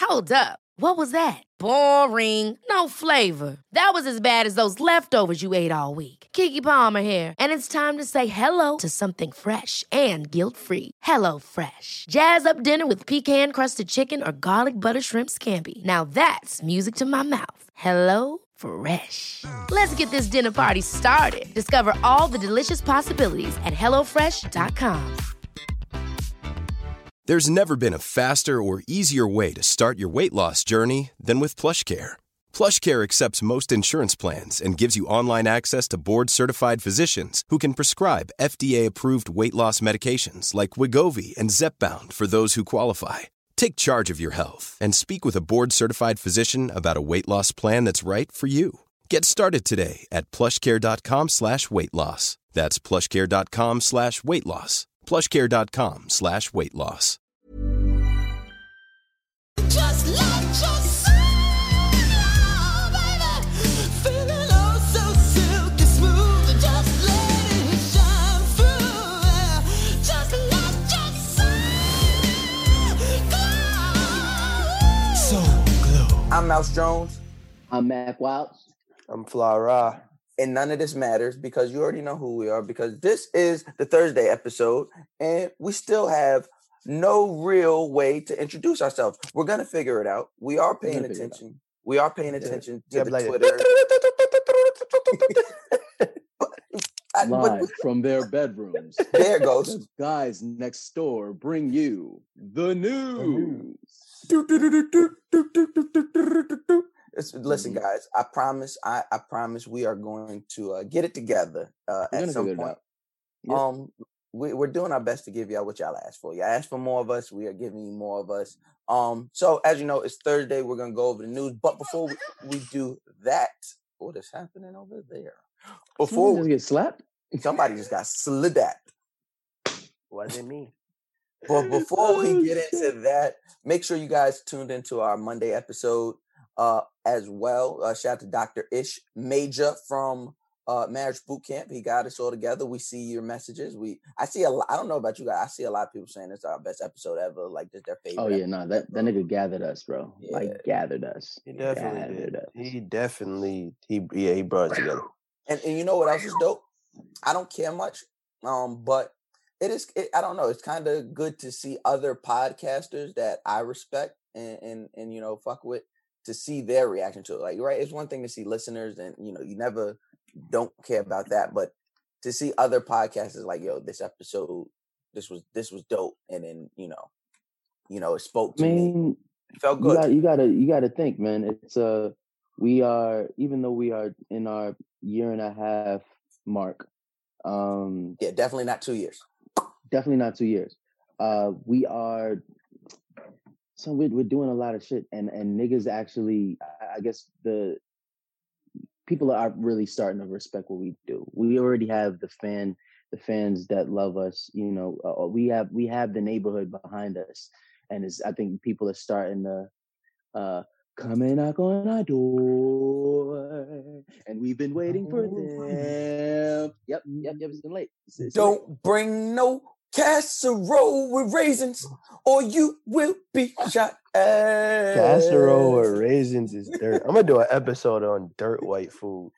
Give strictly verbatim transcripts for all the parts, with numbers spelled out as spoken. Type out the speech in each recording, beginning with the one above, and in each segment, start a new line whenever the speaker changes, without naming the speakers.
Hold up. What was that? Boring. No flavor. That was as bad as those leftovers you ate all week. Keke Palmer here, and it's time to say hello to something fresh and guilt-free. Hello Fresh. Jazz up dinner with pecan-crusted chicken or garlic butter shrimp scampi. Now that's music to my mouth. Hello Fresh. Let's get this dinner party started. Discover all the delicious possibilities at hello fresh dot com.
There's never been a faster or easier way to start your weight loss journey than with PlushCare. PlushCare accepts most insurance plans and gives you online access to board-certified physicians who can prescribe F D A-approved weight loss medications like Wegovy and Zepbound for those who qualify. Take charge of your health and speak with a board-certified physician about a weight loss plan that's right for you. Get started today at plushcare.com slash weight loss. That's plushcare.com slash weight loss. plushcare.com slash weight loss.
Just let yourself go, baby. Feeling oh so silky smooth and just let it shine through. Just let yourself go.
So glow.
I'm Mouse Jones.
I'm Mac Wild.
I'm Fly Ra.
And none of this matters because you already know who we are, because this is the Thursday episode and we still have no real way to introduce ourselves. We're going to figure it out. We are paying attention. We are paying attention yeah. to yeah, the
like
Twitter. I,
Live
but,
from their bedrooms.
There it goes.
The guys next door bring you the news.
Listen, guys, I promise, I, I promise we are going to uh, get it together uh, at some point. Yep. Um, we, we're doing our best to give y'all what y'all asked for. Y'all asked for more of us. We are giving you more of us. Um, so as you know, it's Thursday. We're going to go over the news. But before we, we do that, what is happening over there? Before
we just get slapped?
Somebody just got slid at.
Wasn't me.
But before we get into that, make sure you guys tuned into our Monday episode. Uh, as well, uh, shout out to Doctor Ish Major from uh, Marriage Boot Camp. He got us all together. We see your messages. We, I see a lot. I don't know about you guys. I see a lot of people saying it's our best episode ever. Like this, their favorite.
Oh yeah, no, that that nigga gathered us, bro. Yeah. Like gathered us.
He definitely gathered did. Us. He definitely he yeah he brought it together.
And and you know what else is dope? I don't care much, um, but it is. It, I don't know. It's kind of good to see other podcasters that I respect and and and you know fuck with, to see their reaction to it. Like, right, it's one thing to see listeners and, you know, you never don't care about that, but to see other podcasters like, yo, this episode, this was, this was dope. And then, you know, you know, it spoke to I mean, me. It felt good.
You gotta, you gotta, you gotta think, man. It's uh, we are, even though we are in our year and a half mark. Um,
yeah, definitely not two years.
Definitely not two years. Uh, we are, So we're, we're doing a lot of shit, and, and niggas actually, I guess the people are really starting to respect what we do. We already have the fan, the fans that love us. You know, uh, we have we have the neighborhood behind us, and it's, I think people are starting to uh, come and knock on our door, and we've been waiting for them. Yep, yep, yep. It's been late. It's, it's
Don't
late.
bring no casserole with raisins, or you will be shot at.
Casserole with raisins is dirt. I'm gonna do an episode on dirt white food.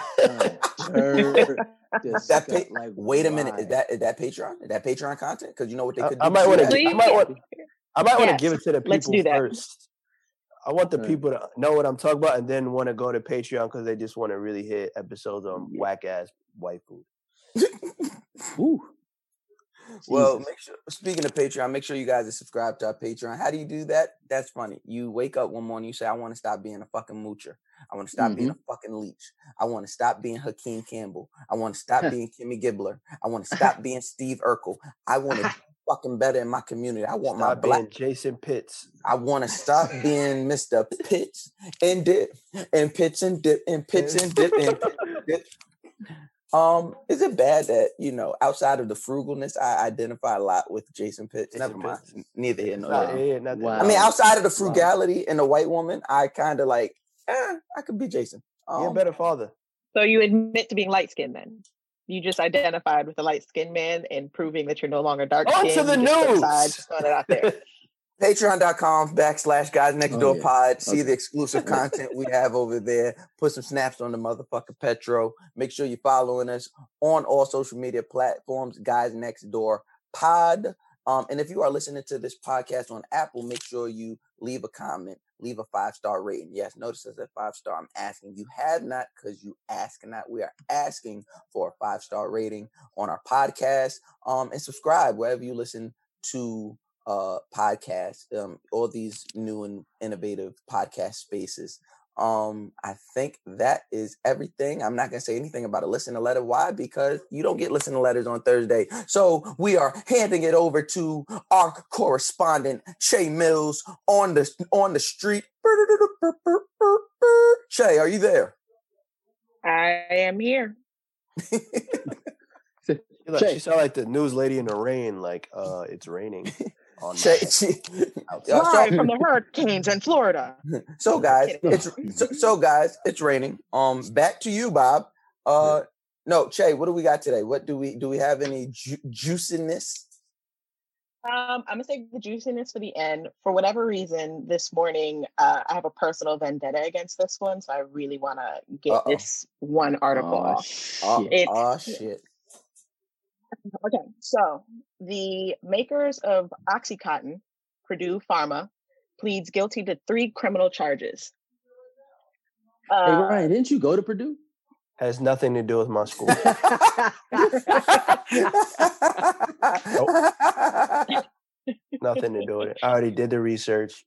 dirt,
that pa- like, wait a minute, is that is that Patreon? Is that Patreon content? Because you know what they could
I,
do.
I might want to. I might want. I might want to
yes.
give it to the people
Let's do that.
first. I want the people to know what I'm talking about, and then want to go to Patreon because they just want to really hit episodes on yeah. whack ass white food.
Ooh.
Well, make sure, speaking of Patreon, make sure you guys are subscribed to our Patreon. How do you do that? That's funny. You wake up one morning, you say, I want to stop being a fucking moocher. I want to stop mm-hmm. being a fucking leech. I want to stop being Hakeem Campbell. I want to stop being Kimmy Gibbler. I want to stop being Steve Urkel. I want to fucking better in my community. I want
stop
my black
being Jason Pitts.
I want to stop being Mister Pitch and dip and pitch and dip and pitch and dip and pitch and dip. Um, is it bad that, you know, outside of the frugalness, I identify a lot with Jason Pitts? Never mind. Neither here nor there. Wow. I mean, outside of the frugality wow. and the white woman, I kind of like, eh, I could be Jason.
Um, You're a better father.
So you admit to being light-skinned then? You just identified with a light-skinned man and proving that you're no longer dark-skinned.
On to the news!
Just throwing it out there.
Patreon.com backslash guys next
Oh,
door
yeah.
pod. See
Okay.
the exclusive content we have over there. Put some snaps on the motherfucking Petro. Make sure you're following us on all social media platforms, guys next door pod. Um, and if you are listening to this podcast on Apple, make sure you leave a comment, leave a five-star rating. Yes, notice it says five-star. I'm asking. You have not because you ask not. We are asking for a five-star rating on our podcast. Um, and subscribe wherever you listen to uh podcasts, um all these new and innovative podcast spaces. um I think that is everything. I'm not gonna say anything about a listener letter. Why? Because you don't get listener letters on Thursday, so we are handing it over to our correspondent Che Mills on the on the street. Che, are you there?
I am here.
She, like,
Che.
she sound like the news lady in the rain. Like, uh, it's raining. On
Che,
my-
che,
outside.
uh, so-
Live from the hurricanes in Florida.
So guys,
Kidding.
it's so, so guys, it's raining. Um, back to you, Bob. Uh, no, Che, what do we got today? What do we do? We have any ju- juiciness?
Um, I'm gonna save the juiciness for the end. For whatever reason, this morning uh, I have a personal vendetta against this one, so I really want to get
Uh-oh.
this one article
Oh,
off.
Oh,
shit.
It-
oh shit!
Okay, so the makers of OxyContin, Purdue Pharma, pleads guilty to three criminal charges.
Hey,
Uh,
Ryan, didn't you go to Purdue?
Has nothing to do with my school. Nothing to do with it. I already did the research.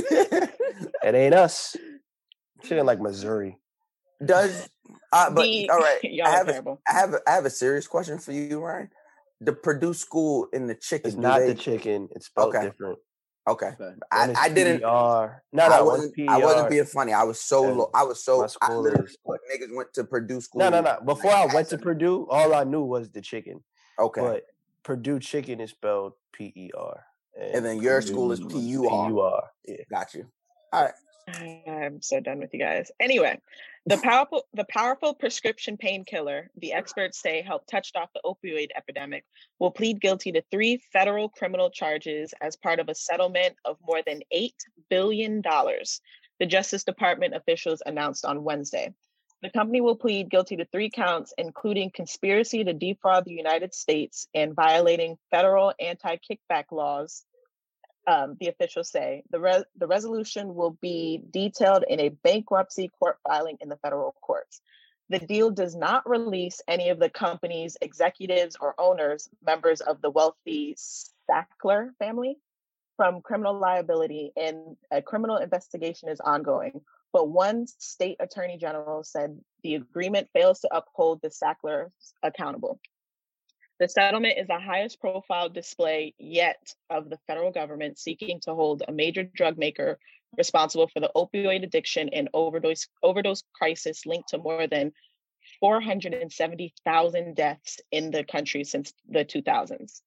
It ain't us. Shit ain't like Missouri.
Does uh, but
the-
all right?
y'all
I
are
have a,
terrible.
I have a, I have a serious question for you, Ryan. The Purdue school in the chicken.
It's
do
not
they-
the chicken. It's spelled
Okay.
different.
Okay,
Okay.
I,
One is
I didn't.
P E R. No,
I
no, one's
wasn't. I
P E R.
wasn't being funny. I was so
and
low. I was so.
my
I
school
literally
is-
thought niggas went to Purdue school.
No, no, no. Before I
like,
went to
as a-
Purdue, all I knew was the chicken.
Okay,
But Purdue chicken is spelled P E R.
and then your
Purdue
school is
Purdue
P
is
U R.
P U R. Yeah.
Got you. All right.
I'm so done with you guys. Anyway, the powerful the powerful prescription painkiller the experts say helped touch off the opioid epidemic will plead guilty to three federal criminal charges as part of a settlement of more than eight billion dollars, the Justice Department officials announced on Wednesday. The company will plead guilty to three counts, including conspiracy to defraud the United States and violating federal anti-kickback laws. Um, the officials say the re- the resolution will be detailed in a bankruptcy court filing in the federal courts. The deal does not release any of the company's executives or owners, members of the wealthy Sackler family, from criminal liability, and a criminal investigation is ongoing. But one state attorney general said the agreement fails to uphold the Sacklers accountable. The settlement is the highest profile display yet of the federal government seeking to hold a major drug maker responsible for the opioid addiction and overdose overdose crisis linked to more than four hundred seventy thousand deaths in the country since the two thousands.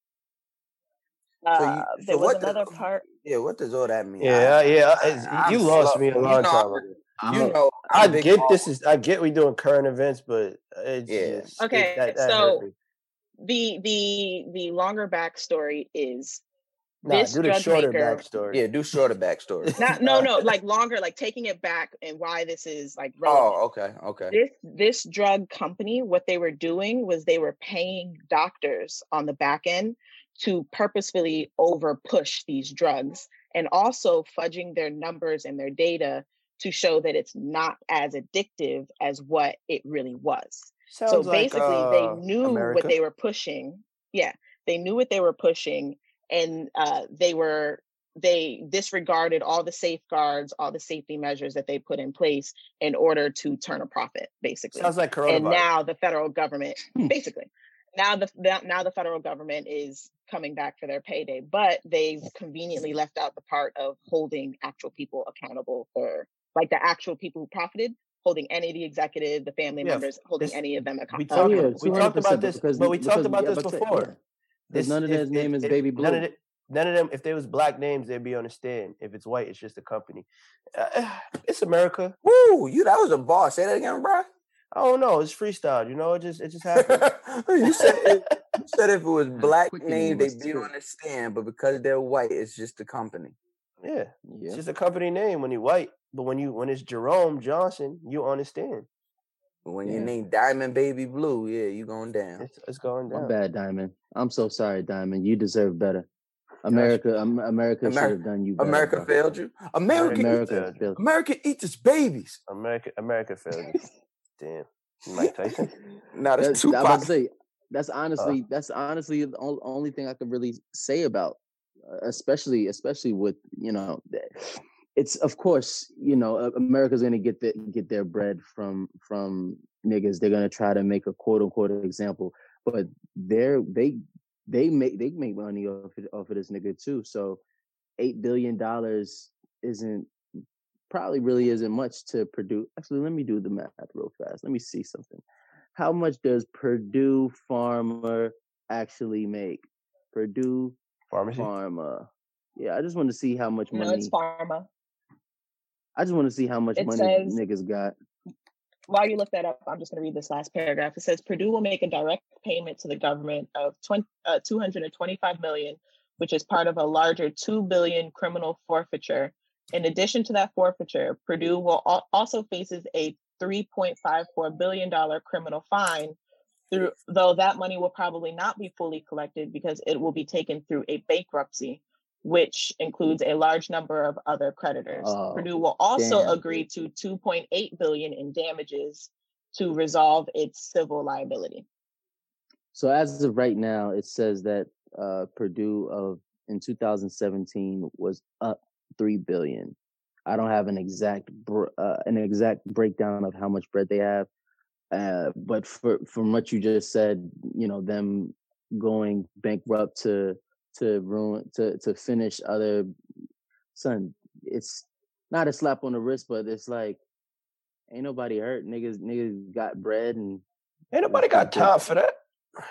So
Uh,
you-
there
so
was
what the-
another part.
Yeah, what does all that mean?
Yeah,
I-
yeah.
I-
it's-
I'm
you lost
slow.
me a
You
long
know,
time
I'm-
ago.
You
I'm-
know,
I
I'm a big
get
ball.
this is I get we doing current events, but it's
Yeah.
just,
Okay,
it, that, that
so-
hurt me.
The the the longer backstory is
Nah,
this
do the
drug
shorter
maker-
backstory.
Yeah, do shorter backstory.
not no no like longer, like taking it back and why this is like relevant.
Oh, okay, okay.
This this drug company, what they were doing was they were paying doctors on the back end to purposefully over push these drugs, and also fudging their numbers and their data to show that it's not as addictive as what it really was.
Sounds
So
like,
basically
uh,
they knew
America.
what they were pushing. Yeah, they knew what they were pushing, and uh, they were they disregarded all the safeguards, all the safety measures that they put in place in order to turn a profit, basically.
Sounds like coronavirus.
And now the federal government,
Hmm.
basically, now the the- now the federal government is coming back for their payday, but they conveniently left out the part of holding actual people accountable for, like the actual people who profited, holding any of the executive, the family
Yeah,
members, holding
this-
any of them
we
accountable.
talked,
Oh, yeah,
we talked about
two hundred percent,
this,
because-
but we talked
because-
about
yeah,
this
but say-
before.
yeah. Because none of
if-
his name
if-
is
if-
Baby
None of,
Blue.
it, none of them, if they was black names, they'd be on the stand. If it's white, it's just a company. Uh, it's America.
Woo, you that was a boss. Say that again, bro.
I don't know. It's freestyle. You know, it just it just happened.
you said if, you said if it was black
Quick and
names,
was
they'd be
too.
on the stand, but because they're white, it's just a company.
Yeah,
Yeah.
it's just a company name when you white, but when you when it's Jerome Johnson, you understand.
When
Yeah.
you name Diamond Baby Blue, yeah, you going down.
It's it's going
My
down.
bad, Diamond. I'm so sorry, Diamond. You deserve better. America, um, America should
America,
have done you better.
America
bro.
failed you. America,
America
failed you.
failed.
America eats its babies.
America America failed you. Damn, Mike Tyson.
Now
That,
that's
I'm about
Tupac.
to say that's honestly that's honestly the ol- only thing I could really say about, uh, especially especially with you know, th- it's of course you know uh, America's gonna get the, get their bread from from niggas. They're gonna try to make a quote unquote example, but they're they they make they make money off of, off of this nigga too. So eight billion dollars isn't probably really isn't much to Purdue. Actually, let me do the math real fast. Let me see something. How much does Purdue Pharma actually make? Purdue
Pharmacy.
Pharma. Yeah, I just want to see how much
No,
money.
it's pharma.
I just want to see how much
It
money
says-
niggas got.
While you look that up, I'm just going to read this last paragraph. It says Purdue will make a direct payment to the government of twenty, uh, two hundred twenty-five million dollars, which is part of a larger two billion dollars criminal forfeiture. In addition to that forfeiture, Purdue will al- also faces a three point five four billion dollars criminal fine, through, though that money will probably not be fully collected because it will be taken through a bankruptcy, which includes a large number of other creditors.
Oh,
Purdue will also
damn.
agree to two point eight billion dollars in damages to resolve its civil liability.
So as of right now, it says that uh, Purdue of in two thousand seventeen was up three billion dollars. I don't have an exact br- uh, an exact breakdown of how much bread they have, uh, but for from what you just said, you know, them going bankrupt to to ruin to to finish other son, it's not a slap on the wrist, but it's like ain't nobody hurt. Niggas niggas got bread and
Ain't nobody got time for that.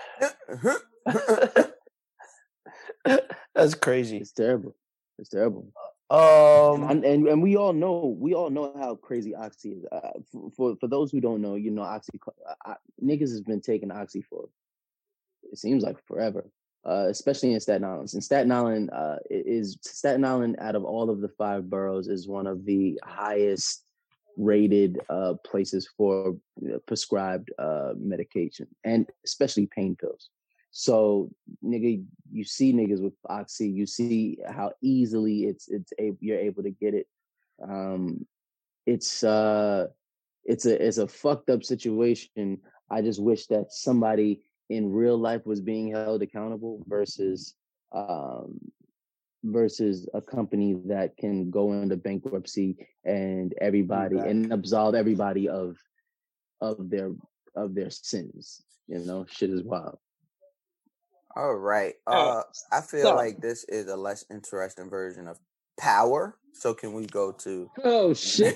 That's crazy.
it's terrible. It's terrible.
Um,
and, and and we all know we all know how crazy Oxy is. Uh, for, for for those who don't know, you know, Oxy uh, uh, niggas has been taking Oxy for it seems like forever, uh, especially in Staten Island. And Staten Island uh, is Staten Island out of all of the five boroughs is one of the highest rated uh, places for you know, prescribed uh, medication and especially pain pills. So, nigga, you see niggas with Oxy, you see how easily it's it's a, you're able to get it. Um, it's uh, it's a it's a fucked up situation. I just wish that somebody in real life was being held accountable versus um, versus a company that can go into bankruptcy and everybody
Back.
and absolve everybody of of their of their sins. You know, shit is wild.
All right.
All
Uh,
right.
I feel
So-
like this is a less interesting version of Power. So can we go to?
Oh shit!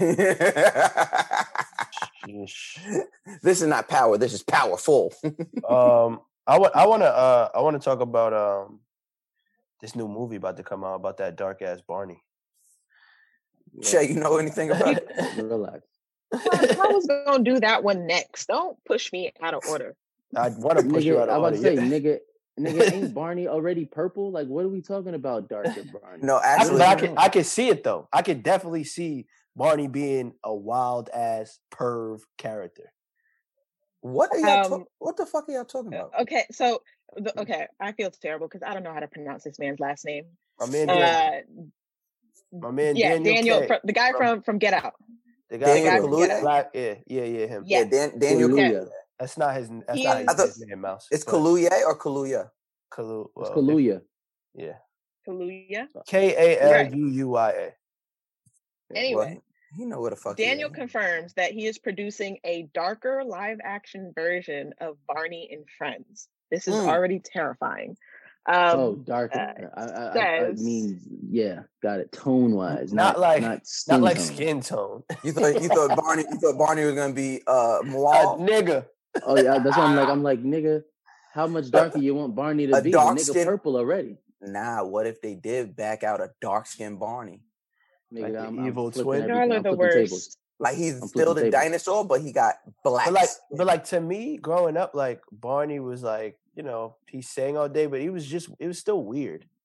sheesh.
This is not Power. This is Powerful.
um, I want I want to uh I want to talk about um this new movie about to come out about that dark ass Barney.
Shay, you know anything about it?
Relax.
I was going to do that one next. Don't push me out of order.
I want to push you
Nigga,
out
I
of
was
order.
about to say,
Yeah.
nigga, nigga, ain't Barney already purple? Like, what are we talking about, darker Barney?
No,
I,
actually,
but I
What's
can
going on?
I can see it though. I can definitely see Barney being a wild ass perv character.
what are y'all?
Um,
talk- what the fuck are y'all talking about?
Okay, so the, okay, I feel terrible because I don't know how to pronounce this man's last name.
My man, Daniel,
Uh,
my man
yeah,
Daniel,
Daniel,
K,
fr- the guy
from-
from from Get Out.
the guy,
Daniel
from
Kaluuya?
Black, yeah, yeah, yeah, him.
Yeah.
Yeah, Dan- Daniel.
Kaluuya.
Kaluuya.
That's not his. That's
He
not
is-
his, his name, Mouse.
It's
but
Kaluuya or Kaluuya?
Kalu.
It's
Well,
Kaluuya.
yeah.
Kaluuya.
K A L U U I A.
Anyway,
Well, he know what the fuck. he
Daniel
is.
confirms that he is producing a darker live action version of Barney and Friends. This is
Mm.
already terrifying. Um,
oh, darker.
uh,
I, I, I, I
says-
mean, yeah, got it. Tone wise,
Not
not,
like-
not skin
Not like
tone.
skin tone.
You thought you thought Barney you thought Barney was gonna be uh
A
Moal?
nigga.
Oh yeah, that's why I'm like, I'm like, nigga, how much darker you want Barney to
a
be? The
dark
nigga
skin-
purple already.
Nah, what if they did back out a dark skinned Barney?
Nigga,
Like the
I'm, I'm
evil
flipping
twin?
everything.
y'all are
I'm
the
flipping
worst.
tables.
Like he's
I'm
still
flipping
the
tables.
dinosaur, but he got black.
But like,
skin.
but like to me, growing up, like Barney was like, you know, he sang all day, but he was just, it was still weird.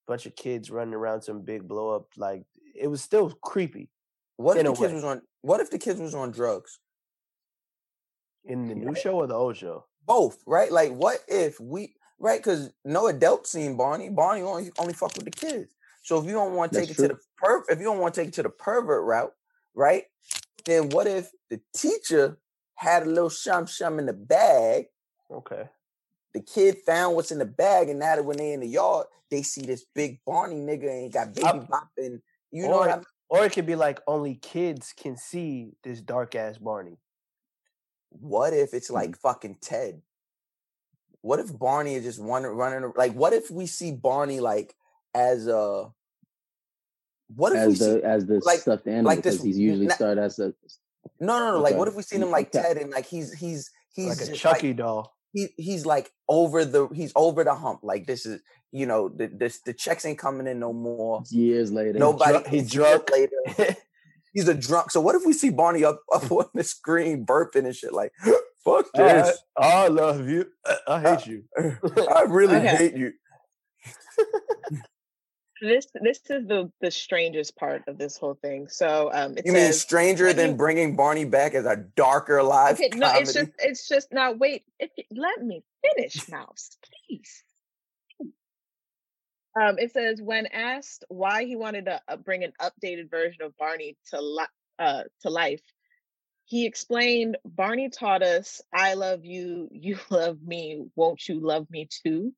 bunch of kids running around some big blow up. Like it was still creepy
What if
in
the
a
kids
way.
was on? What if the kids was on drugs?
In the new show or the old show?
Both, right? Like, what if we, right? Because no adult seen Barney. Barney only only fuck with the kids. So if you don't want to
That's
take it to
true.
the per, if you don't want to take it to the pervert route, right? Then what if the teacher had a little shum shum in the bag?
Okay.
The kid found what's in the bag, and now that when they in the yard, they see this big Barney nigga and got baby
I-
bop, and you know
or,
what I mean?
or it could be like only kids can see this dark ass Barney.
What if it's like fucking Ted? What if Barney is just running, running? Like, what if we see Barney like as a? What if we
As the
see
as the
like-
stuffed animal,
like this-
because he's usually
na-
started as a
no, no, no? Like,
Okay.
what if we seen him like
Okay.
Ted and like he's he's he's
Like a
just
Chucky
like,
doll.
he he's like over the he's over the hump. Like this is you know the this the checks ain't coming in no more.
years later.
Nobody
dru- he
it's years
drunk.
later. He's a drunk. So what if we see Barney up up on the screen burping and shit like, fuck
I,
this.
I love you. I, I hate you.
I really
Okay.
hate you.
This this is the the strangest part of this whole thing. So um, it
You mean
says
stranger
when
than
you-
bringing Barney back as a darker live
okay,
comedy?
no, it's just it's just now. Wait, if you, let me finish, Mouse, please. Um, it says when asked why he wanted to uh, bring an updated version of Barney to li- uh, to life, he explained, "Barney taught us, I love you, you love me, won't you love me too?"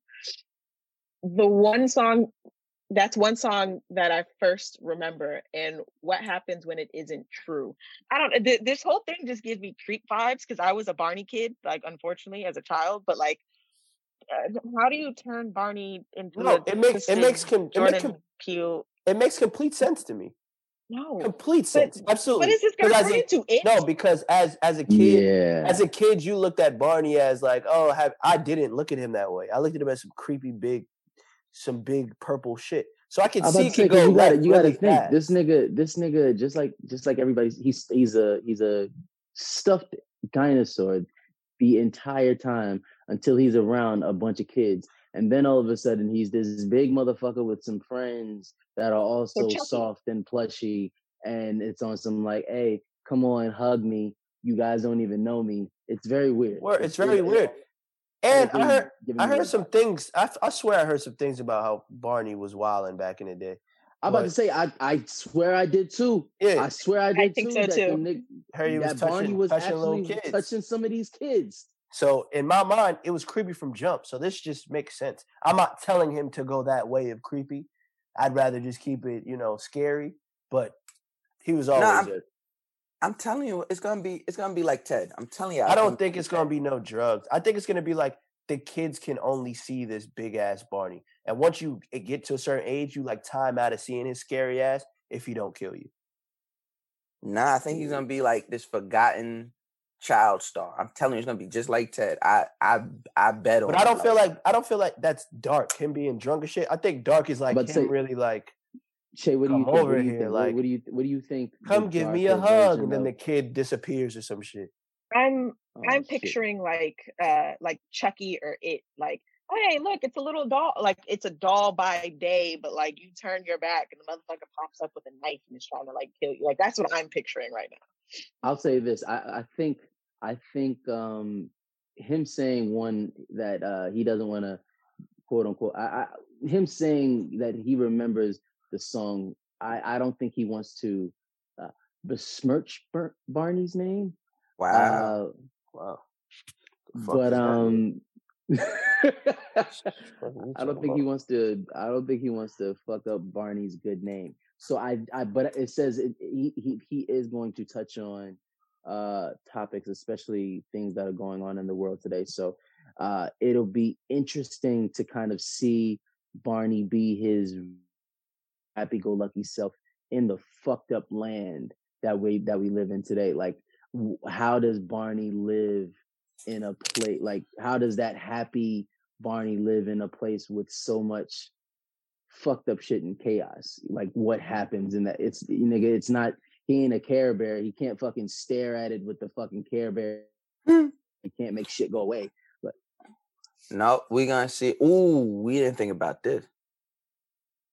The one song, that's one song that I first remember, and what happens when it isn't true. I don't, th- this whole thing just gives me creep vibes because I was a Barney kid, like, unfortunately, as a child, but like, uh, how do you turn Barney into
No,
a
it makes it
twisted
makes com- it,
Jordan
make com-
Peele?
it makes complete sense to me.
No.
Complete sense. Absolutely.
What is this going to
'Cause as
turn
a-
into? It?
No, because as as a kid,
Yeah.
as a kid, you looked at Barney as like, oh, have, I didn't look at him that way. I looked at him as some creepy, big, some big purple shit. So I can
I'm
see
about
it
to say,
could
'cause
go
you gotta
left
you gotta
really
think
fast.
this nigga, this nigga, just like just like everybody's, he's he's a he's a stuffed dinosaur the entire time until he's around a bunch of kids, and then all of a sudden he's this big motherfucker with some friends that are also
Chucky.
soft and plushy, and it's on some like, hey, come on, hug me. You guys don't even know me. It's very weird.
Word, it's very weird. And I heard I heard some things. I, I swear I heard some things about how Barney was wilding back in the day.
I'm about
but-
to say, I I swear I did too.
Yeah,
I swear I did
think
too.
so,
that
too.
The nig-
heard he was
that Barney
touching,
was
touching little
actually
kids.
touching some of these kids.
So in my mind, it was creepy from jump. So this just makes sense. I'm not telling him to go that way of creepy. I'd rather just keep it, you know, scary. But he was always.
I'm-
a,
I'm telling you, it's gonna be it's gonna be like Ted. I'm telling you.
I don't think it's gonna be no drugs. I think it's gonna be like the kids can only see this big ass Barney, and once you get to a certain age, you like time out of seeing his scary ass if he don't kill you.
Nah, I think he's gonna be like this forgotten child star. I'm telling you, it's gonna be just like Ted. I I I bet on.
But I
it,
don't feel like I don't feel like that's dark. Him being drunk and shit. I think dark is like him
About to say-
really like
Shay, what do you
Come
think?
over
What do you
here,
think? What-
like,
what do you what do you think? the
come give me a
darker
hug,
version
and then
of-
the kid disappears or some shit.
I'm
Oh,
I'm
shit.
picturing like uh like Chucky or It, like, hey, look, it's a little doll, like it's a doll by day, but like you turn your back and the motherfucker pops up with a knife and is trying to like kill you. Like that's what I'm picturing right now.
I'll say this. I, I think I think um him saying one that uh he doesn't want to quote unquote I, I him saying that he remembers the song. I I don't think he wants to uh, besmirch Bar- Barney's name.
Wow.
Uh,
Wow. The fuck
but
does that mean?
um
Fuck are you
I don't
talking
think he
about?
wants to I don't think he wants to fuck up Barney's good name. So I I but it says it, he he he is going to touch on uh topics, especially things that are going on in the world today. So uh it'll be interesting to kind of see Barney be his happy-go-lucky self in the fucked up land that we that we live in today. Like, w- how does Barney live in a place? Like, how does that happy Barney live in a place with so much fucked up shit and chaos? Like, what happens in that? It's nigga. It's not. He ain't a Care Bear. He can't fucking stare at it with the fucking Care Bear. He can't make shit go away.
No, we gonna see. Ooh, we didn't think about this.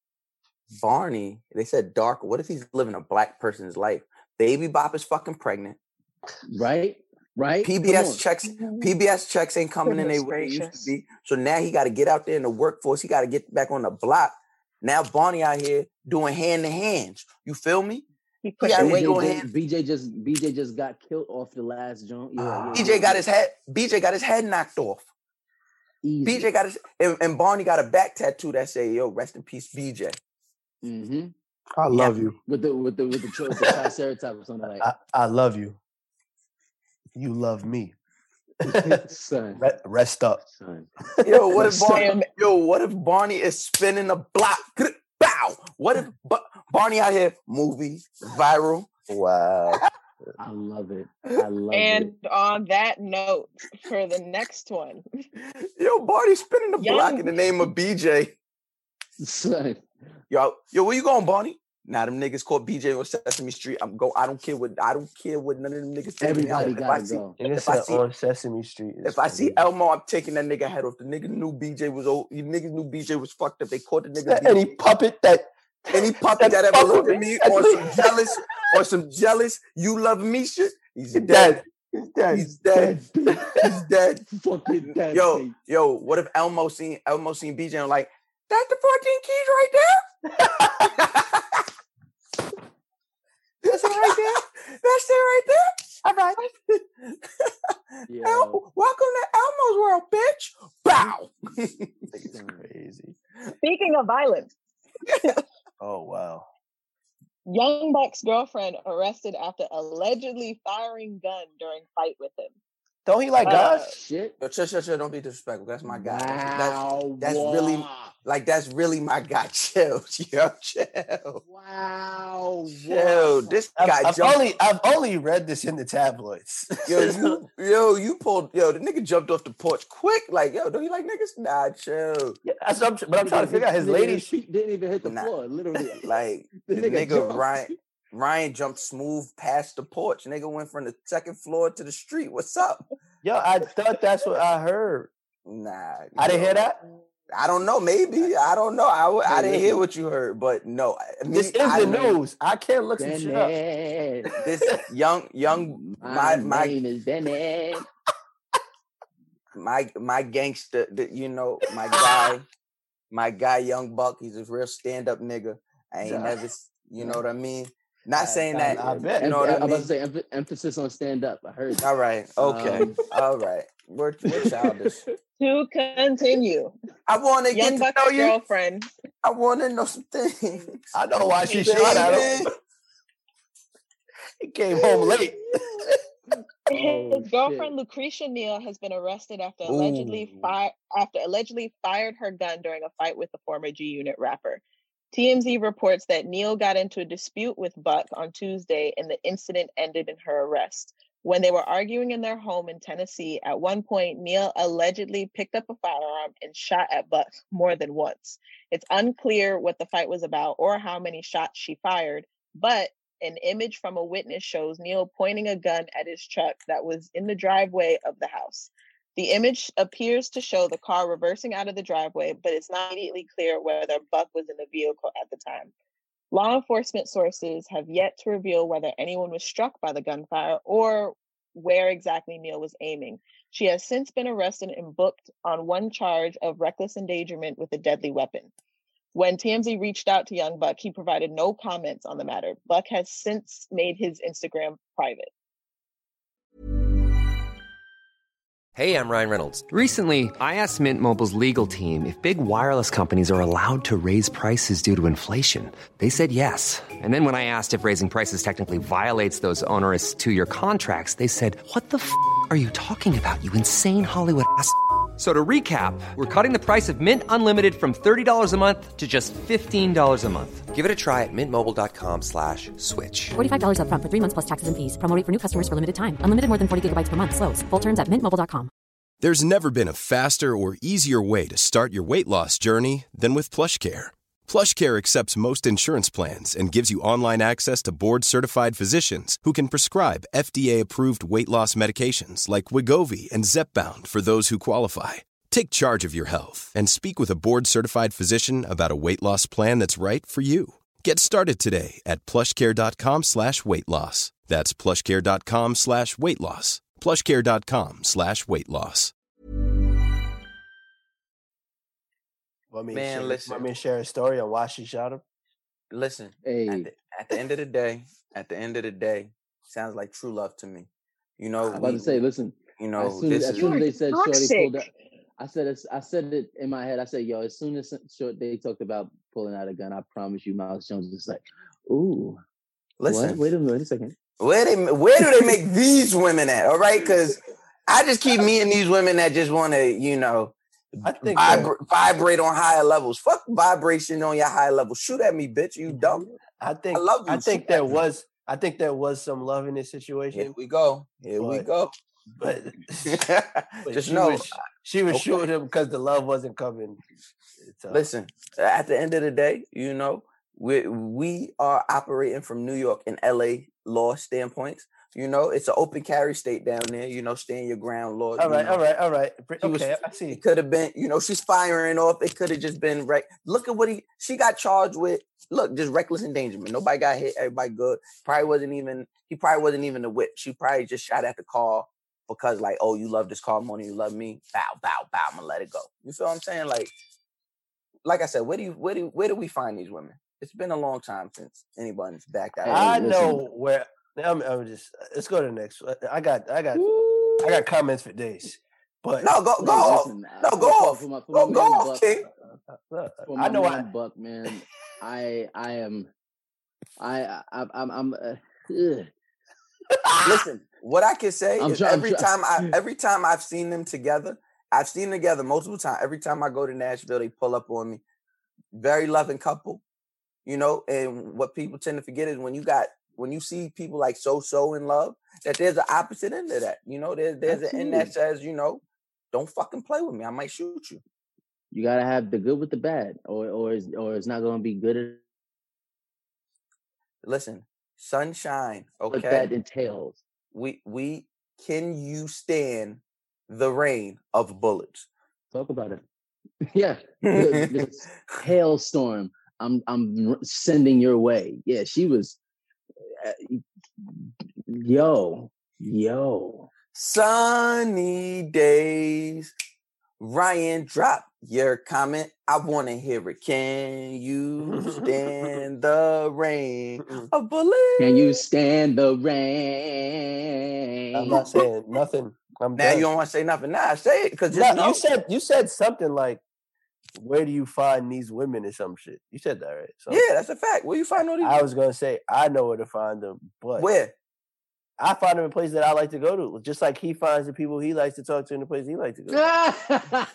Barney, they said dark. What if he's living a black person's life? Baby Bop is fucking pregnant.
Right? Right?
P B S checks, P B S checks ain't coming in
Goodness
they way they used
gracious.
to be. So now he got to get out there in the workforce. He got to get back on the block. Now Barney out here doing hand to hands. You feel me?
He
Yeah,
pushing
we
weight.
go
B J,
ahead.
just, B J just B J just got killed off the last joint. Yeah, yeah,
B J
yeah,
got
yeah.
his head. B J got his head knocked off.
Easy.
B J got his and, and Barney got a back tattoo that say, "Yo, rest in peace, B J."
Mm-hmm.
I love you.
With the with the with the, tri- with the triceratops on the like
I, I love you. You love me.
son.
Re- Rest up.
Son.
Yo, what if Barney?
And
Yo, what if Barney is spinning a block? Bow. What if Ba- Barney out here movie viral?
Wow.
I love it. I love
and on that note, for the next one,
Yo, Barney spinning the block
Young-
in the name of B J.
it. Son.
Yo, yo, where you going, Barney? Now them niggas caught B J on Sesame Street. I'm go. I don't care what. I don't care what none of them niggas. take me out.
Everybody
If I
gotta
see-
go.
And
If
it's
I
uh,
see-
on Sesame Street. It's
If I see
funny.
Elmo, I'm taking that nigga head off. The nigga knew B J was old. You niggas knew B J was fucked up. They caught the nigga.
any puppet that
Any puppet that
that
ever
fuck
looked
with
at
me,
me
that's
on
me.
some jealous or some jealous, you love me shit, he's
He's
dead.
dead. He's dead.
He's dead. He's dead.
Fucking dead.
Yo,
Pete.
yo, what if Elmo seen Elmo seen B J and like, that's the fourteen keys right there? That's it right there? That's it right there? All right.
Yo.
El- welcome to Elmo's world, bitch. Bow.
It's crazy.
speaking of violence,
Oh wow.
Young Buck's girlfriend arrested after allegedly firing gun during fight with him.
Don't he like
Uh,
guys?
Shit.
Yo, chill, chill, chill. Don't be disrespectful. That's my guy. That's, that's,
Wow.
that's really-
wow.
like, that's really my guy. Chill. Yo, chill.
Wow.
Chill. This
I've,
guy
I've
jumped.
only I've only read this in the tabloids.
Yo, you, yo, you pulled. Yo, the nigga jumped off the porch quick. Like, yo, don't you like niggas? Nah, chill.
Yeah, that's what I'm, but I'm trying to figure out his
Nigga,
lady.
his feet didn't even hit the
Nah.
floor. Literally.
Like,
The
the
nigga
nigga
jumped.
Ryan, Ryan jumped smooth past the porch. Nigga went from the second floor to the street. What's up?
Yo, I thought that's what I heard.
Nah,
I didn't
yo.
hear that.
I don't know. Maybe I don't know. I, w- I
Hey,
didn't hear
listen.
what you heard, but no. I mean,
This is
I
the
know
news. I can't look some shit up.
Bennett.
This young, young,
My,
my my
name is Bennett.
my my gangster. The, you know, my guy, my guy, Young Buck. He's a real stand up nigga. I ain't
Yeah.
never. s- You know what I mean? Not
I-
saying
I-
that.
I bet.
You know what
I
I
was about
mean?
to say emph- emphasis on stand up. I heard.
All right. Okay.
Um,
All right. We're, we're childish.
To continue,
I want to get
Young
to
Buck's
know you.
girlfriend,
I want to know some things.
I know why she
Baby.
shot at him. He came home late.
Oh,
his girlfriend Lucretia Neal has been arrested after allegedly
Ooh.
fi- after allegedly fired her gun during a fight with the former G Unit rapper. T M Z reports that Neal got into a dispute with Buck on Tuesday, and the incident ended in her arrest. When they were arguing in their home in Tennessee, at one point, Neal allegedly picked up a firearm and shot at Buck more than once. It's unclear what the fight was about or how many shots she fired, but an image from a witness shows Neal pointing a gun at his truck that was in the driveway of the house. The image appears to show the car reversing out of the driveway, but it's not immediately clear whether Buck was in the vehicle at the time. Law enforcement sources have yet to reveal whether anyone was struck by the gunfire or where exactly Neal was aiming. She has since been arrested and booked on one charge of reckless endangerment with a deadly weapon. When T M Z reached out to Young Buck, he provided no comments on the matter. Buck has since made his Instagram private.
Hey, I'm Ryan Reynolds. Recently, I asked Mint Mobile's legal team if big wireless companies are allowed to raise prices due to inflation. They said yes. And then when I asked if raising prices technically violates those onerous two-year contracts, they said, "What the f*** are you talking about, you insane Hollywood ass?" So to recap, we're cutting the price of Mint Unlimited from thirty dollars a month to just fifteen dollars a month. Give it a try at mintmobile.com slash switch.
forty-five dollars up front for three months plus taxes and fees. Promo rate for new customers for limited time. Unlimited more than forty gigabytes per month. Slows full terms at mint mobile dot com.
There's never been a faster or easier way to start your weight loss journey than with PlushCare. PlushCare accepts most insurance plans and gives you online access to board-certified physicians who can prescribe F D A-approved weight loss medications like Wegovy and Zepbound for those who qualify. Take charge of your health and speak with a board-certified physician about a weight loss plan that's right for you. Get started today at plushcare.com slash weight loss. That's plushcare.com slash weight loss. plushcare.com slash weight loss.
Want me,
Man,
to share,
listen.
want me to share a story on why she shot him?
Listen,
Hey.
at the, at the end of the day, at the end of the day, sounds like true love to me. You know,
I'm about
we,
to say, listen.
you know,
As soon as,
this
as
is
soon as they said Shorty
toxic.
pulled out, I said it's, I said it in my head. I said, "Yo, as soon as short they talked about pulling out a gun, I promise you, Miles Jones is like, ooh,
listen.
what? Wait a minute, wait a second.
Where they where do they make these women at? All right, because I just keep meeting these women that just want to, you know,
I think that-
vibra- vibrate on higher levels. Fuck vibration on your high level. Shoot at me, bitch. You dumb.
I think
I love you.
I think
Shoot
there
at me.
was I think there was some love in this
Here
situation,
we go. Here we
But-
go.
but, but
Just
she
know.
was, she was
okay.
shooting him because the love wasn't coming. It's, uh,
Listen, at the end of the day, you know, we we are operating from New York and L A law standpoints. You know, it's an open carry state down there. You know, stand your ground, law.
all
you
right,
know.
all right, all right. Br-
She was-
Okay, I see.
It could have been, you know, she's firing off. It could have just been right. Look at what he she got charged with. Look, just reckless endangerment. Nobody got hit. Everybody good. Probably wasn't even. He probably wasn't even the whip. She probably just shot at the car because, like, oh, you love this car more than you love me. Bow, bow, bow. I'm gonna let it go. You feel what I'm saying? Like, like I said, where do you where do where do we find these women? It's been a long time since anyone's backed out.
Hey,
I
listen.
know where. I'm, I'm just. Let's go to the next. one. I got. I got. I got comments for days. But
No, go go
Hey,
off.
listen,
No,
uh,
go
for-
off.
for my- for
Go
my
go
man
off,
Buck,
King.
look,
For
I
my
know.
man
I,
Buck, man. I I am. I I I'm I'm. Uh, ugh.
Listen, what I can say
I'm
is
try- I'm
every
try-
time I every time I've seen them together, I've seen them together multiple times. Every time I go to Nashville, they pull up on me. Very loving couple, you know. And what people tend to forget is when you got when you see people like so so in love, that there's an opposite end of that. You know, there's there's an end that says, you know, don't fucking play with me. I might shoot you.
You gotta have the good with the bad, or or is or it's not gonna be good at
Listen, sunshine.
what
Okay,
that entails.
we we can you stand the rain of bullets?
Talk about it. Yeah, the- this hailstorm. I'm I'm r- sending your way. Yeah, she was. Uh, yo, yo.
Sunny days. Ryan, drop your comment. I want to hear it. Can you stand the rain
Mm-mm.
of bullets?
Can you stand the rain?
I'm not saying nothing. I'm
Now
done.
you don't want to say nothing. Nah, say it because
No,
know.
you said you said something like, "Where do you find these women?" or some shit. You said that right? So
Yeah, that's a fact. Where you find all these?
I was gonna say I know where to find them, but
Where?
I find them in places that I like to go to, just like he finds the people he likes to talk to in the places he likes to go. to.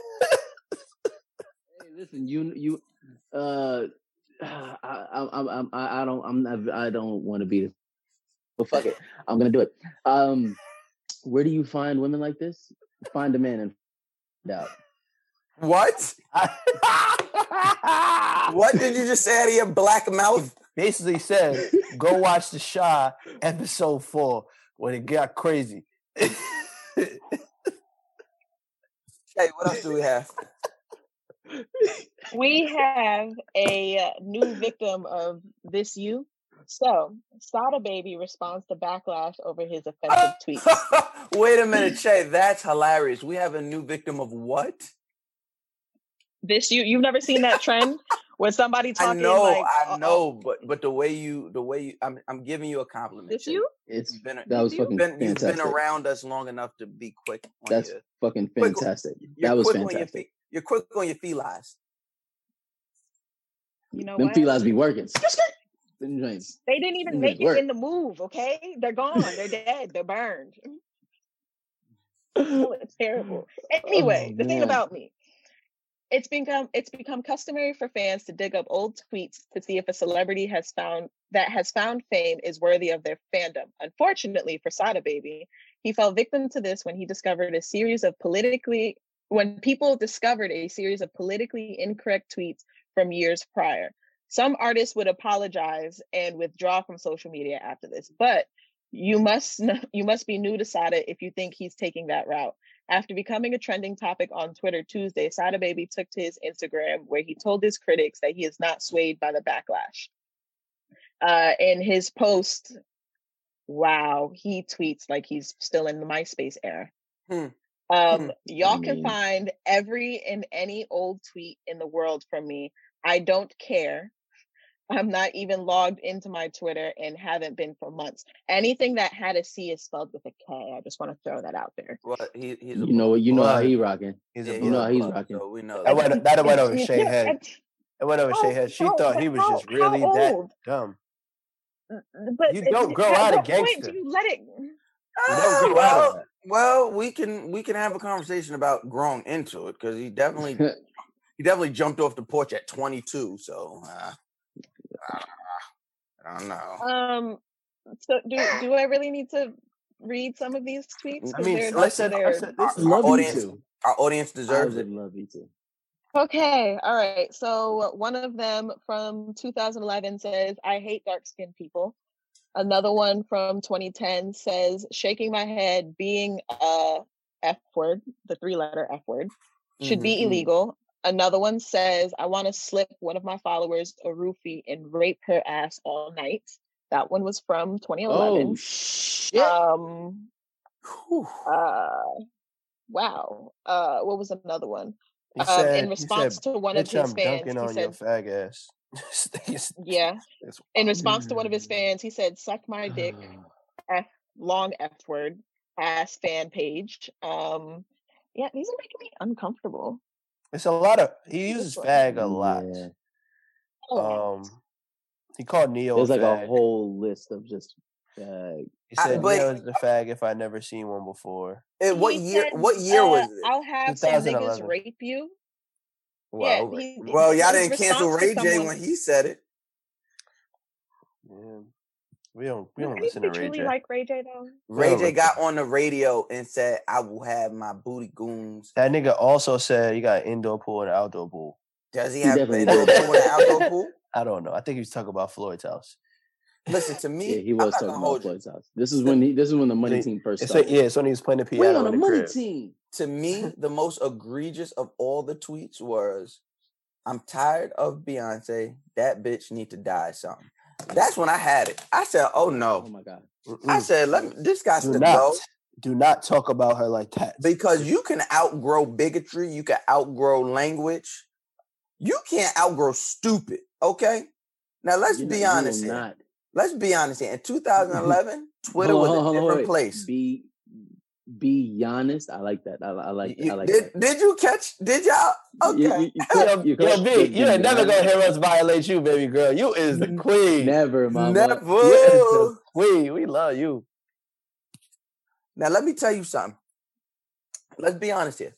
Hey, listen, you you uh I I I I I don't I'm not, I don't want to be this, but fuck it, I'm gonna do it. Um, where do you find women like this? Find a man and find out.
What? What did you just say out of your black mouth?
Basically said, go watch the Shy episode four when it got crazy.
Hey, what else do we have?
We have a uh, new victim of this you. So, Sada Baby responds to backlash over his offensive tweets.
Wait a minute, Che. That's hilarious. We have a new victim of what?
This you you've never seen that trend where somebody
I
talking
know,
like
I
uh,
know, but but the way you, the way you, I'm I'm giving you a compliment.
This
Che.
you?
It's
You've been,
that was
you've
fucking
been, you've been
fantastic.
around us long enough to be quick on
That's
your,
fucking
quick-
fantastic.
you're
That was
quick on your
fantastic.
feet. You're quick on your felines.
You know
Them
what?
felines be working. Them joints.
They didn't even
Them
make
joints
it in the move, okay? They're gone. They're dead. They're burned. Oh, it's terrible. Anyway,
Oh,
the thing
man.
about me, it's become it's become customary for fans to dig up old tweets to see if a celebrity has found that has found fame is worthy of their fandom. Unfortunately for Sada Baby, he fell victim to this when he discovered a series of politically when people discovered a series of politically incorrect tweets from years prior. Some artists would apologize and withdraw from social media after this, but you must kn- you must be new to Sada if you think he's taking that route. After becoming a trending topic on Twitter Tuesday, Sada Baby took to his Instagram where he told his critics that he is not swayed by the backlash. Uh, in his post, wow, he tweets like he's still in the MySpace era.
Hmm.
Um,
Hmm.
y'all
I
can
mean-
find every and any old tweet in the world from me. I don't care. I'm not even logged into my Twitter and haven't been for months. Anything that had a C is spelled with a K. I just want to throw that out there.
Well, he, he's a
You know what? You know how
Blood.
he rocking.
He's
yeah,
a
he's
You know
a
how
blood.
he's
blood,
rocking.
so we know
That
that.
went that went over
Yeah,
Shay Head.
and-
It went over
How-
Shay Head. She
how-
thought
but
he was
how-
just
how
really that
old?
dumb.
But
You
it-
don't grow
at
out of
what point
gangster.
do you let it?
You
Ah,
don't grow out of
well,
that.
well, we can we can have a conversation about growing into it because he definitely he definitely jumped off the porch at twenty-two. So uh, I don't know.
Um. So do do I really need to read some of these tweets?
I
'Cause
mean,
they're-
listen,
they're-
listen,
Our,
this is
our
Love you
audience,
too.
our audience
I
deserves
would
it.
love you too.
Okay, all right. So one of them from two thousand eleven says, I hate dark skinned people. Another one from twenty ten says, shaking my head, being a F word, the three letter F word, should
Mhm.
be illegal. Another one says, I want to slip one of my followers a roofie and rape her ass all night. That one was from twenty eleven.
Oh shit!
Um,
Whew.
uh, wow. Uh, what was another one?
He
Um,
said,
in
he
response
said,
to one of
bitch,
his
I'm
fans,
dunking
he
on your
said,
fag ass. This thing is-
yeah.
it's
In
wild.
response to one of his fans, he said, suck my dick, F, long F word, ass fan page. Um, yeah, these are making me uncomfortable.
It's a lot of, he uses fag a lot.
Yeah.
A lot.
Um, he called Neo
There's
a
like
fag.
a whole list of just uh,
He
I-
said
but-
Neo is a fag if I never seen one before.
Eh, what
He
year?
said,
What year
uh,
was it?
I'll have some niggas
twenty eleven.
rape you.
Well,
yeah, he-
well, y'all
his
didn't cancel
response to
Ray J
someone-
when he said it.
Yeah. We don't, we
Do
don't
any
listen to
bitch
Ray
really
J.
like Ray J though?
Ray
don't
J
listen.
got on the radio and said, "I will have my booty goons."
That nigga also said he got an indoor pool and an outdoor pool.
Does he
He
have an
definitely
indoor
did.
pool and an outdoor pool?
I don't know. I think he was talking about Floyd's house.
Listen to me.
yeah, he
I'm
was
not
talking
gonna
about
hold you.
Floyd's house. This is when he. This is when the money
He-
team first
It's
started.
like, yeah, it's when he was playing the
we
piano
on a
in the
money
crib.
team.
To me, the most egregious of all the tweets was, "I'm tired of Beyonce. That bitch need to die." Something. That's when I had it. I said, "Oh
Oh
no!"
my god.
I
Mm-mm.
said, "Let me, this guy's
do
to
not,
go."
do not talk about her like that.
Because you can outgrow bigotry, you can outgrow language, you can't outgrow stupid. Okay, now let's
You're
be
not- you will
honest here.
not-
Let's be honest here. In two thousand eleven, Twitter
Hold on,
was
hold on,
a
hold on,
different
wait.
place.
Be be honest. I like that. I, I like.
You-
I like
did,
that.
did you catch? Did y'all? Okay.
You- you- you
Yo,
could- you
yo,
could-
B,
but
you
be
ain't never gonna
honest.
hear us violate you, baby girl. You is the queen.
Never, mama.
Never.
You is the-
Queen, we love you.
Now let me tell you something. Let's be honest here.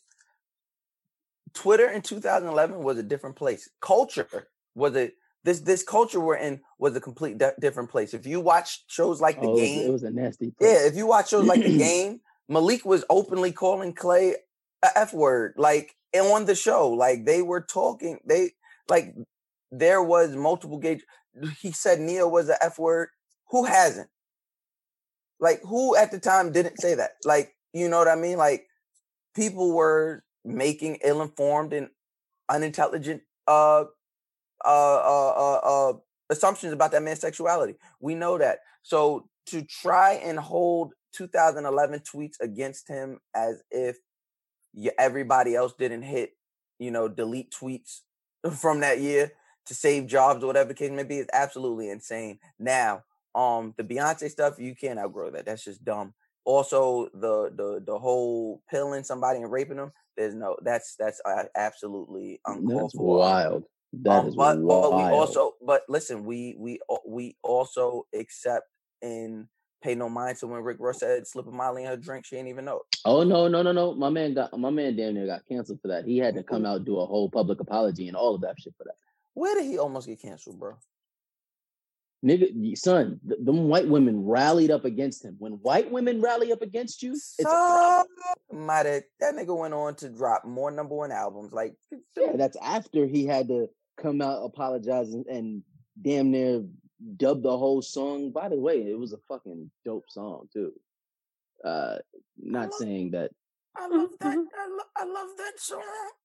Twitter in two thousand eleven was a different place. Culture was a this this culture we're in was a complete di- different place. If you watch shows like The
Oh, it was,
Game,
it was a nasty. Place.
yeah, if you watch shows like The Game, Malik was openly calling Clay a F word, like and on the show. Like they were talking, they like there was multiple gauge. He said Neo was a F word. Who hasn't? Like who at the time didn't say that? Like, you know what I mean? Like people were making ill-informed and unintelligent uh uh uh uh, uh assumptions about that man's sexuality. We know that. So to try and hold two thousand eleven tweets against him as if you, everybody else didn't hit, you know, delete tweets from that year to save jobs or whatever the case may be is absolutely insane. Now, um, the Beyonce stuff, you can't outgrow that. That's just dumb. Also, the the the whole pilling somebody and raping them, there's no, that's that's uh, absolutely uncalled
That's
for.
wild. That
Um,
is
but,
wild.
but we also, but listen, we we al- we also accept and pay no mind to when Rick Ross said slip a Molly in her drink, she ain't even know. it.
Oh no, no, no, no! My man got my man damn near got canceled for that. He had to come out do a whole public apology and all of that shit for that.
Where did he almost get canceled, bro?
Nigga, y- son, th- them white women rallied up against him. When white women rally up against you, it's a problem.
Somebody, that nigga went on to drop more number one albums. Like,
Yeah, that's after he had to come out apologize and, and damn near dub the whole song. By the way, it was a fucking dope song too. Uh, not saying that
I love that. I, lo- I love that song.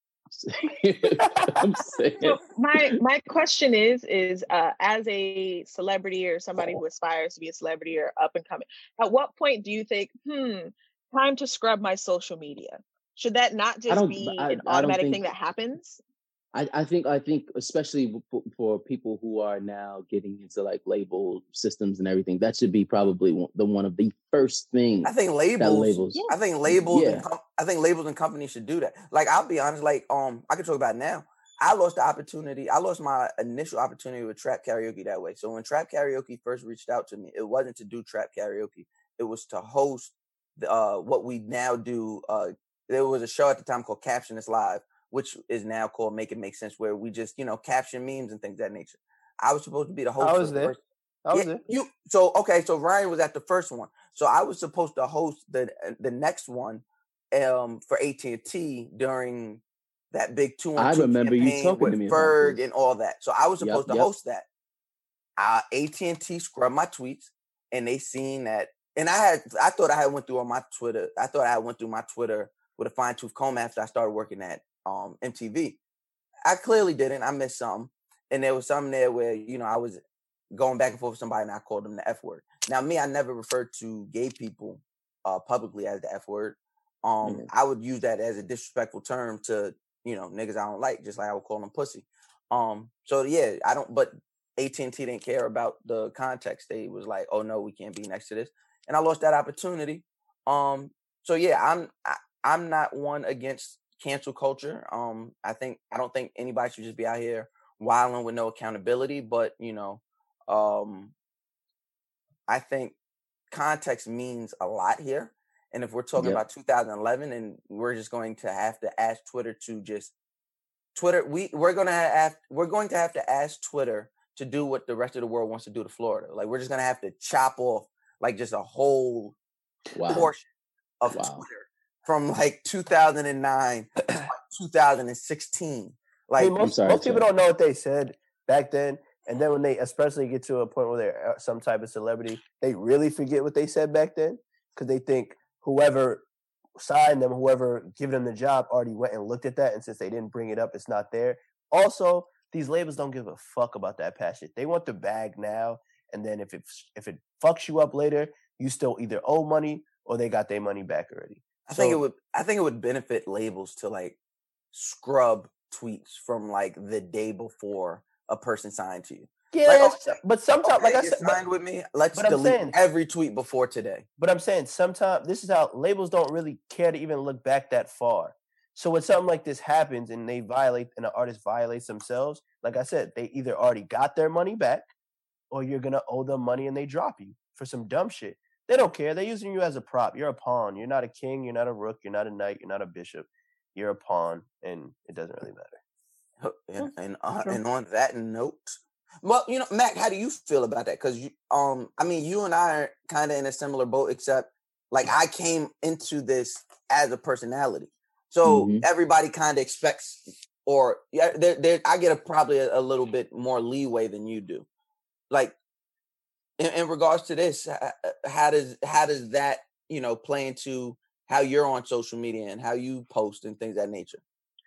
I'm saying.
So my my question is is uh, as a celebrity or somebody who aspires to be a celebrity or up and coming, at what point do you think, hmm, time to scrub my social media? Should that not
I
just
don't.
be
I,
an
I don't
automatic
think.
thing that happens?
I, I think. I think, especially for, for people who are now getting into like label systems and everything, that should be probably one, the one of the first things.
I think
that
labels.
labels.
I think labels.
Yeah.
And com- I think labels and companies should do that. Like I'll be honest. Like um, I can talk about it now. I lost the opportunity. I lost my initial opportunity with Trap Karaoke that way. So when Trap Karaoke first reached out to me, it wasn't to do Trap Karaoke. It was to host the, uh, what we now do. Uh, there was a show at the time called Caption This Live, which is now called Make It Make Sense, where we just, you know, caption memes and things of that nature. I was supposed to be the host.
I
for
was
the
there.
first-
I was
yeah,
there.
you. So okay, so Ryan was at the first one. So I was supposed to host the the next one, um, for A T and T during that big two
I
on two
remember you
campaign
talking
with
to me about
Ferg
this.
and all that. So I was
Yep,
supposed to
yep.
host that. Uh, A T and T scrubbed my tweets, and they seen that. And I had, I thought I had went through on my Twitter. I thought I had went through my Twitter with a fine tooth comb after I started working at um, M T V. I clearly didn't. I missed something, and there was something there where you know I was going back and forth with somebody, and I called them the F word. Now, me, I never referred to gay people uh, publicly as the F word. Um,
Mhm.
I would use that as a disrespectful term to, you know, niggas I don't like, just like I would call them pussy. Um, so yeah, I don't, but A T and T didn't care about the context. They was like, oh no, we can't be next to this. And I lost that opportunity. Um, so yeah, I'm, I, I'm not one against cancel culture. Um, I think, I don't think anybody should just be out here wilding with no accountability, but you know, um, I think context means a lot here. And if we're talking
Yep.
about two thousand eleven, and we're just going to have to ask Twitter to just Twitter, we we're gonna have we're going to have to ask Twitter to do what the rest of the world wants to do to Florida. Like we're just gonna have to chop off like just a whole
Wow.
portion of
Wow.
Twitter from like two thousand nine to like two thousand sixteen. Like
I mean, most,
sorry,
most people
Chad.
don't know what they said back then. And then when they especially get to a point where they're uh, some type of celebrity, they really forget what they said back then because they think whoever signed them, whoever gave them the job already went and looked at that. And since they didn't bring it up, it's not there. Also, these labels don't give a fuck about that past shit. They want the bag now. And then if it, if it fucks you up later, you still either owe money or they got their money back already.
I think it
So-
would I think it would benefit labels to like scrub tweets from like the day before a person signed to you.
Yeah,
Like,
that's-
okay,
but sometimes,
okay,
like I
you
said, but-
signed with me. Let's
but I'm
delete
saying-
every tweet before today.
But I'm saying sometimes this is how labels don't really care to even look back that far. So when something like this happens and they violate and an artist violates themselves, like I said, they either already got their money back or you're gonna owe them money and they drop you for some dumb shit. They don't care. They're using you as a prop. You're a pawn. You're not a king. You're not a rook. You're not a knight. You're not a bishop. You're a pawn, and it doesn't really matter.
And and, uh,
true.
and on that note, well, you know, Mac, how do you feel about that? Because you, um, I mean, you and I are kind of in a similar boat, except like I came into this as a personality, so
Mhm.
everybody kind of expects, or yeah, there, there, I get a probably a, a little bit more leeway than you do. Like in, in regards to this, h- h- how does how does that you know play into how you're on social media and how you post and things of that nature?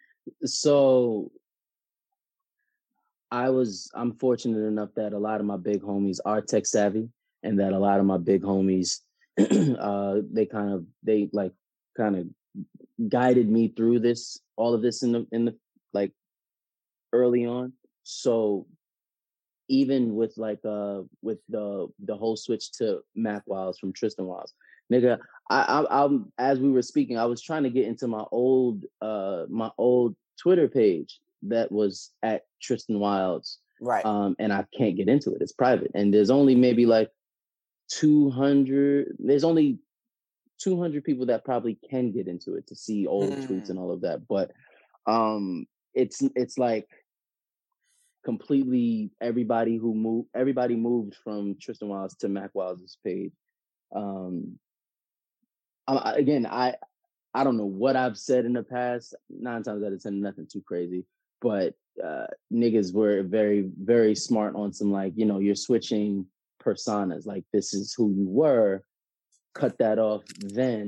So I was I'm fortunate enough that a lot of my big homies are tech savvy and that a lot of my big homies uh they kind of they like kind of guided me through this all of this in the in the like early on. So even with like uh with the the whole switch to Mac Wiles from Tristan Wiles, nigga, I, I I'm as we were speaking, I was trying to get into my old uh my old Twitter page that was at Tristan Wiles,
Right.
um, and I can't get into it. It's private, and there's only maybe like two hundred. There's only two hundred people that probably can get into it to see old tweets
Hmm.
and all of that. But um, it's it's like completely everybody who moved. Everybody moved from Tristan Wiles to Mac Wiles' page. Um, I, I- again, I I don't know what I've said in the past. Nine times out of ten, nothing too crazy. But uh, niggas were very, very smart on some like, you know, you're switching personas. Like this is who you were. Cut that off then,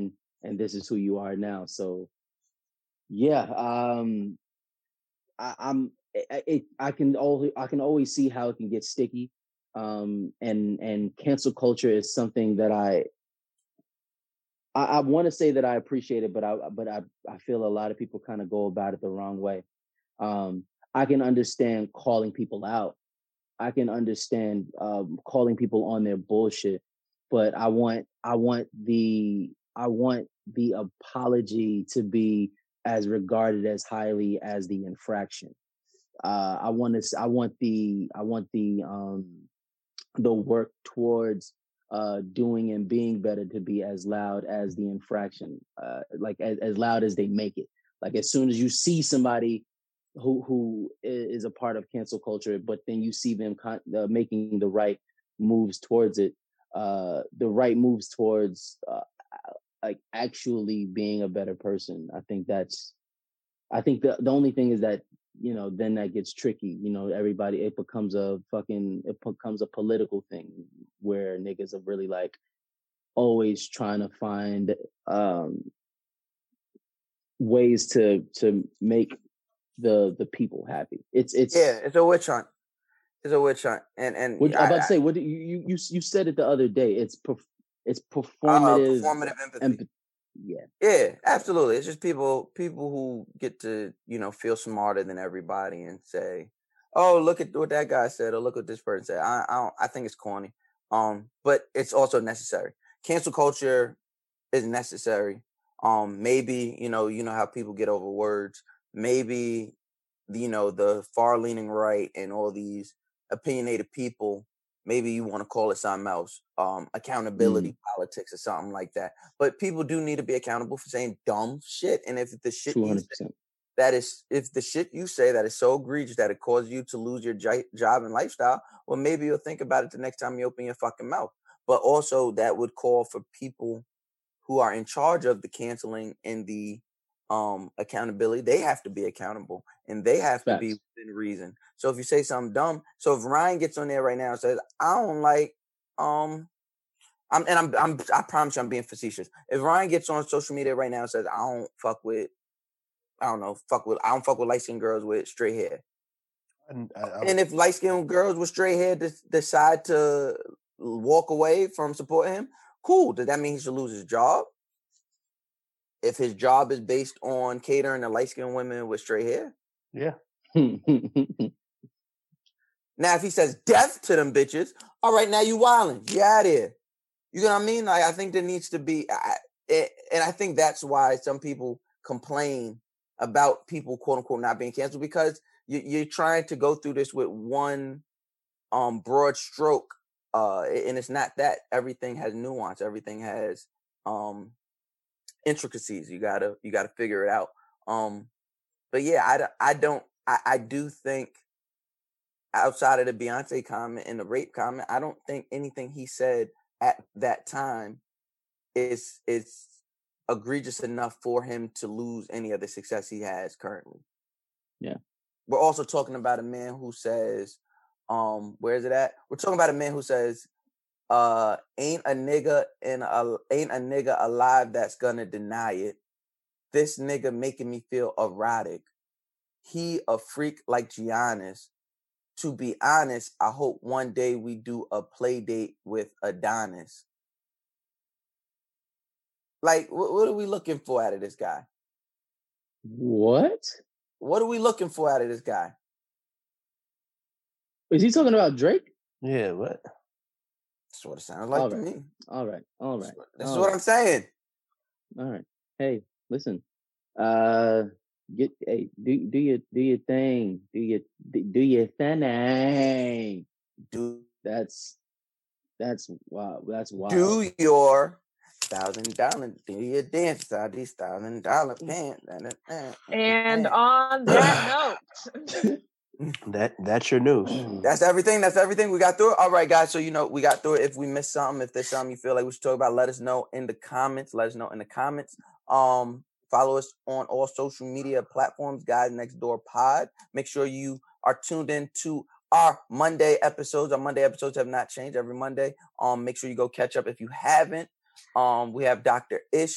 and this is who you are now. So, yeah, um, I, I'm. It, it, I can always I can always see how it can get sticky, um, and and cancel culture is something that I I, I want to say that I appreciate it, but I but I I feel a lot of people kind of go about it the wrong way. Um, I can understand calling people out. I can understand um, calling people on their bullshit, but I want I want the I want the apology to be as regarded as highly as the infraction. Uh, I want to I want the I want the um, the work towards uh, doing and being better to be as loud as the infraction, uh, like as, as loud as they make it. Like as soon as you see somebody who who is a part of cancel culture, but then you see them con- uh, making the right moves towards it, uh, the right moves towards uh, like actually being a better person. I think that's, I think the the only thing is that, you know, then that gets tricky. You know, everybody, it becomes a fucking, it becomes a political thing where niggas are really like always trying to find um, ways to to make the the people happy. It's it's
Yeah, it's a witch hunt. It's a witch hunt, and and
what, I'm
I,
about to
I,
say. What do you you you you said it the other day? It's perf- it's
uh,
performative.
performative empathy.
Emp- yeah,
Yeah, absolutely. It's just people people who get to, you know, feel smarter than everybody and say, "Oh, look at what that guy said," or "Look what this person said." I I, don't, I think it's corny, um, but it's also necessary. Cancel culture is necessary. Um, maybe you know you know how people get over words. Maybe you know the far leaning right and all these opinionated people. Maybe you want to call it something else, um, accountability
mm,
politics or something like that. But people do need to be accountable for saying dumb shit. And if the shit
two
you
hundred
say
percent.
that is, if the shit you say that is so egregious that it causes you to lose your j- job and lifestyle, well, maybe you'll think about it the next time you open your fucking mouth. But also, that would call for people who are in charge of the canceling and the um accountability. They have to be accountable and they have to be
Facts.
within reason. So if you say something dumb, so if Ryan gets on there right now and says, I don't like um I'm and I'm I'm I promise you I'm being facetious. If Ryan gets on social media right now and says, I don't fuck with I don't know, fuck with I don't fuck with light skinned girls with straight hair.
And, I, I,
And if light skinned girls with straight hair de- decide to walk away from supporting him, cool. Does that mean he should lose his job? If his job is based on catering to light skinned women with straight hair?
yeah.
Now, if he says death to them bitches, all right, now you wildin'. Get out of here. You know what I mean? Like, I think there needs to be, I, it, and I think that's why some people complain about people, quote unquote, not being canceled, because you, you're trying to go through this with one um broad stroke, uh, and it's not that. Everything has nuance. Everything has um intricacies. You gotta you gotta figure it out. Um, but yeah, I, I don't I, I do think outside of the Beyonce comment and the rape comment, I don't think anything he said at that time is is egregious enough for him to lose any of the success he has currently.
Yeah.
We're also talking about a man who says, um, where is it at? We're talking about a man who says, uh, ain't a nigga in a ain't a nigga alive that's gonna deny it. This nigga making me feel erotic. He a freak like Giannis. To be honest, I hope one day we do a play date with Adonis. Like, what, what are we looking for out of this guy?
What?
What are we looking for out of this guy?
Is he talking about Drake?
Yeah, what?
That's what it sounds like
All
to
right.
me.
All right. All right.
This
all
is what
right.
I'm saying.
All right. Hey, listen. Uh, get hey, do do your do your thing. Do your do your thing.
Do
That's that's wow. That's wild.
do your thousand dollar do your dance inside these thousand dollar pants.
And on that note,
That that's your news.
That's everything. That's everything. We got through it. All right, guys. So, you know, we got through it. If we missed something, if there's something you feel like we should talk about, let us know in the comments. Let us know in the comments. Um, follow us on all social media platforms, Guys Next Door Pod. Make sure you are tuned in to our Monday episodes. Our Monday episodes have not changed every Monday. Um, make sure you go catch up if you haven't. Um, we have Doctor Ish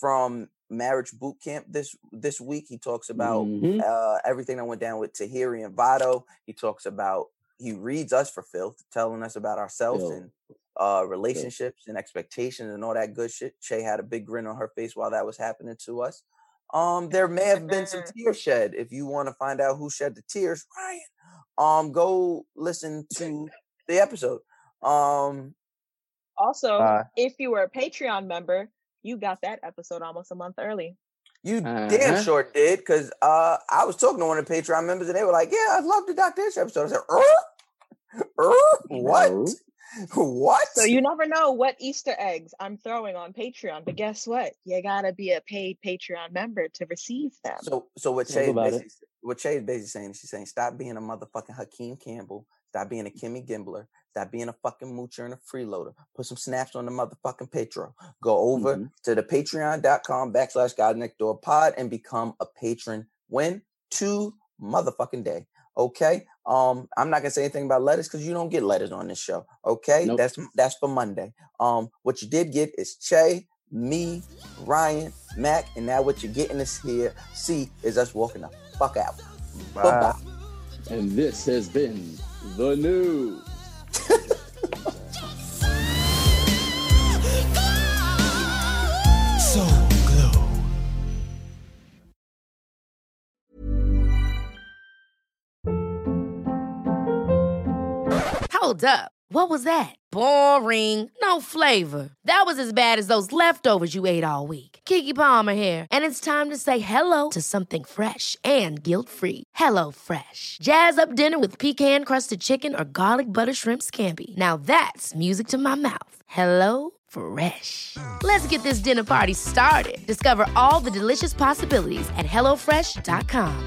from Marriage Boot Camp this this week. He talks about
Mhm.
uh, everything that went down with Tahiri and Vado. He talks about, he reads us for filth, telling us about ourselves
Filth.
and uh, relationships and expectations and all that good shit. Shay had a big grin on her face while that was happening to us. Um, there may have been some tears shed. If you want to find out who shed the tears, Ryan, um, go listen to the episode. Um,
Also,
Uh,
if you were a Patreon member, you got that episode almost a month early.
You
Uh-huh.
damn sure did, because uh, I was talking to one of the Patreon members, and they were like, "Yeah, I love the Doctor Ish episode." I said, "Er, er, what,
No.
what?"
So you never know what Easter eggs I'm throwing on Patreon, but guess what? You gotta be a paid Patreon member to receive them.
So, so what
Talk
Shay is
about it.
basically, what Shay is basically saying, she's saying, stop being a motherfucking Hakeem Campbell, stop being a Kimmy Gimbler, stop being a fucking moocher and a freeloader. Put some snaps on the motherfucking Patreon. Go over
Mhm.
to the patreon.com backslash God Next Door Pod and become a patron. When? Two motherfucking day. Okay. Um, I'm not gonna say anything about letters because you don't get letters on this show. Okay,
Nope.
that's that's for Monday. Um, what you did get is Che, me, Ryan, Mac, and now what you're getting is here. See is us walking the fuck out. Bye bye.
And this has been the news.
So glow.
Hold up. What was that? Boring. No flavor. That was as bad as those leftovers you ate all week. Keke Palmer here, and it's time to say hello to something fresh and guilt-free. Hello Fresh. Jazz up dinner with pecan-crusted chicken or garlic butter shrimp scampi. Now that's music to my mouth. Hello Fresh. Let's get this dinner party started. Discover all the delicious possibilities at hello fresh dot com.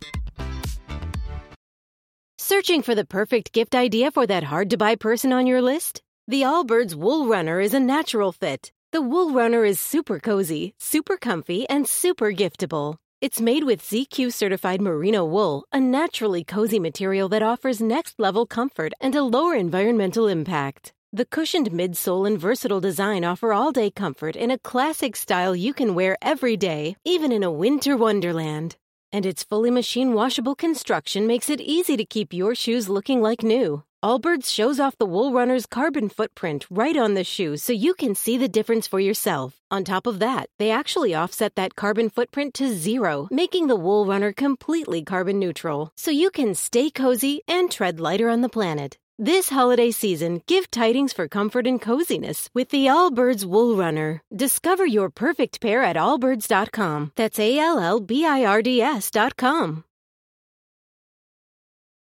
Searching for the perfect gift idea for that hard-to-buy person on your list? The Allbirds Wool Runner is a natural fit. The Wool Runner is super cozy, super comfy, and super giftable. It's made with Z Q certified merino wool, a naturally cozy material that offers next-level comfort and a lower environmental impact. The cushioned midsole and versatile design offer all-day comfort in a classic style you can wear every day, even in a winter wonderland. And its fully machine-washable construction makes it easy to keep your shoes looking like new. Allbirds shows off the Wool Runner's carbon footprint right on the shoe so you can see the difference for yourself. On top of that, they actually offset that carbon footprint to zero, making the Wool Runner completely carbon neutral, so you can stay cozy and tread lighter on the planet. This holiday season, give tidings for comfort and coziness with the Allbirds Wool Runner. Discover your perfect pair at allbirds dot com. That's A L L B I R D S dot com.